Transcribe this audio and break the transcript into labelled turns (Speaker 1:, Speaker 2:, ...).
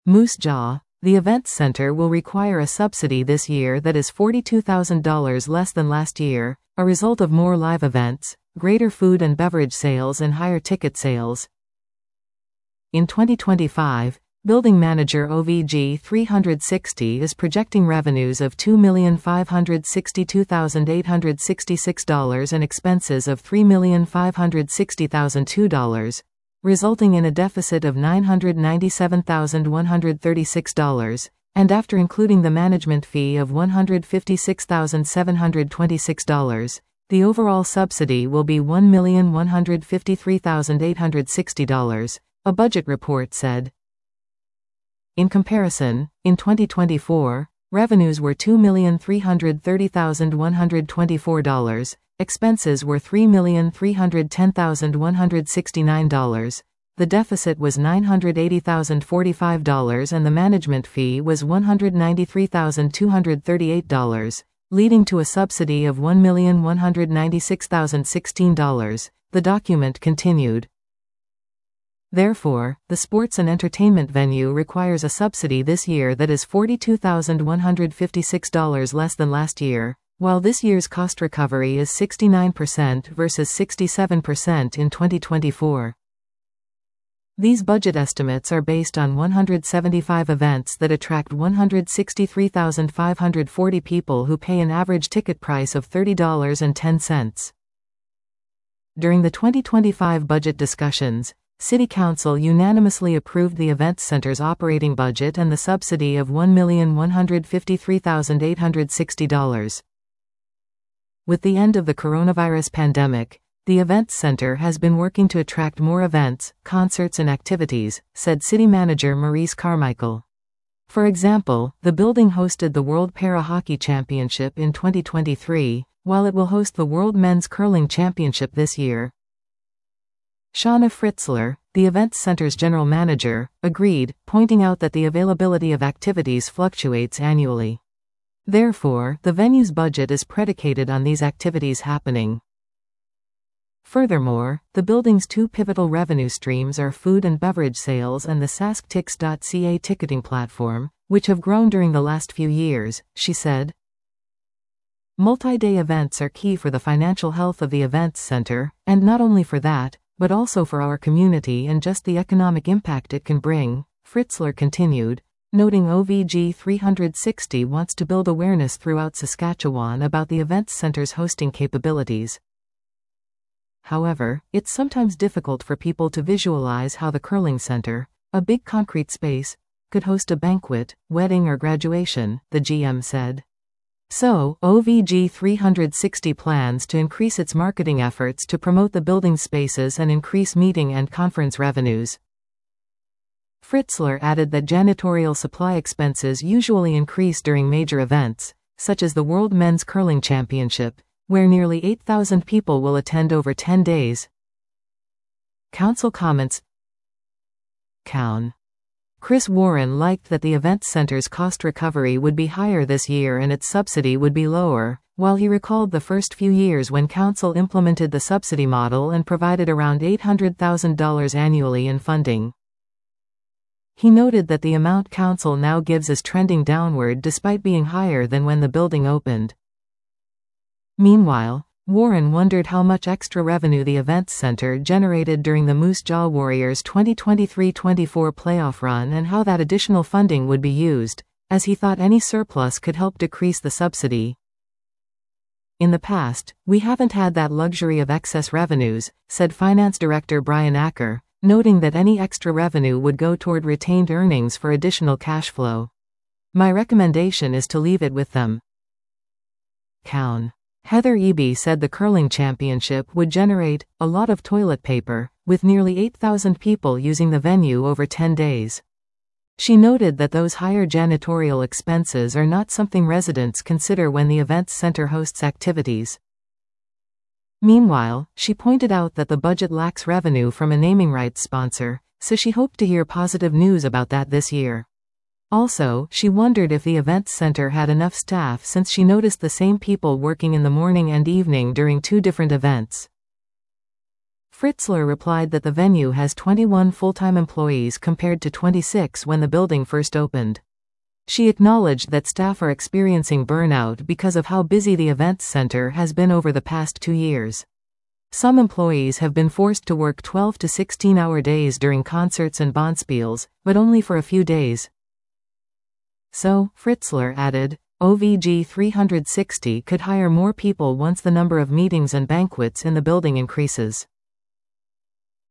Speaker 1: Moose Jaw, the events center will require a subsidy this year that is $42,000 less than last year, a result of more live events, greater food and beverage sales and higher ticket sales. In 2025, building manager OVG 360 is projecting revenues of $2,562,866 and expenses of $3,560,002, resulting in a deficit of $997,136, and after including the management fee of $156,726, the overall subsidy will be $1,153,860, a budget report said. In comparison, in 2024, revenues were $2,330,124, expenses were $3,310,169, the deficit was $980,045 and the management fee was $193,238, leading to a subsidy of $1,196,016, the document continued. Therefore, the sports and entertainment venue requires a subsidy this year that is $42,156 less than last year, while this year's cost recovery is 69% versus 67% in 2024. These budget estimates are based on 175 events that attract 163,540 people who pay an average ticket price of $30.10. During the 2025 budget discussions, City Council unanimously approved the Events Center's operating budget and the subsidy of $1,153,860. With the end of the coronavirus pandemic, the Events Center has been working to attract more events, concerts and activities, said City Manager Maurice Carmichael. For example, the building hosted the World Para-Hockey Championship in 2023, while it will host the World Men's Curling Championship this year. Shauna Fritzler, the Events Center's general manager, agreed, pointing out that the availability of activities fluctuates annually. Therefore, the venue's budget is predicated on these activities happening. Furthermore, the building's two pivotal revenue streams are food and beverage sales and the SaskTix.ca ticketing platform, which have grown during the last few years, she said. Multi-day events are key for the financial health of the Events Center, and not only for that, but also for our community and just the economic impact it can bring, Fritzler continued, noting OVG 360 wants to build awareness throughout Saskatchewan about the Events Center's hosting capabilities. However, it's sometimes difficult for people to visualize how the curling center, a big concrete space, could host a banquet, wedding or graduation, the GM said. So, OVG 360 plans to increase its marketing efforts to promote the building spaces and increase meeting and conference revenues. Fritzler added that janitorial supply expenses usually increase during major events, such as the World Men's Curling Championship, where nearly 8,000 people will attend over 10 days. Council comments. Cown. Chris Warren liked that the Events Center's cost recovery would be higher this year and its subsidy would be lower, while he recalled the first few years when Council implemented the subsidy model and provided around $800,000 annually in funding. He noted that the amount Council now gives is trending downward despite being higher than when the building opened. Meanwhile, Warren wondered how much extra revenue the Events Center generated during the Moose Jaw Warriors 2023-24 playoff run and how that additional funding would be used, as he thought any surplus could help decrease the subsidy. In the past, we haven't had that luxury of excess revenues, said Finance Director Brian Acker, noting that any extra revenue would go toward retained earnings for additional cash flow. My recommendation is to leave it with them. Cown. Heather Eby said the curling championship would generate a lot of toilet paper, with nearly 8,000 people using the venue over 10 days. She noted that those higher janitorial expenses are not something residents consider when the Events Center hosts activities. Meanwhile, she pointed out that the budget lacks revenue from a naming rights sponsor, so she hoped to hear positive news about that this year. Also, she wondered if the Events Center had enough staff since she noticed the same people working in the morning and evening during two different events. Fritzler replied that the venue has 21 full-time employees compared to 26 when the building first opened. She acknowledged that staff are experiencing burnout because of how busy the events center has been over the past 2 years. Some employees have been forced to work 12 to 16-hour days during concerts and bonspiels, but only for a few days. So, Fritzler added, OVG 360 could hire more people once the number of meetings and banquets in the building increases.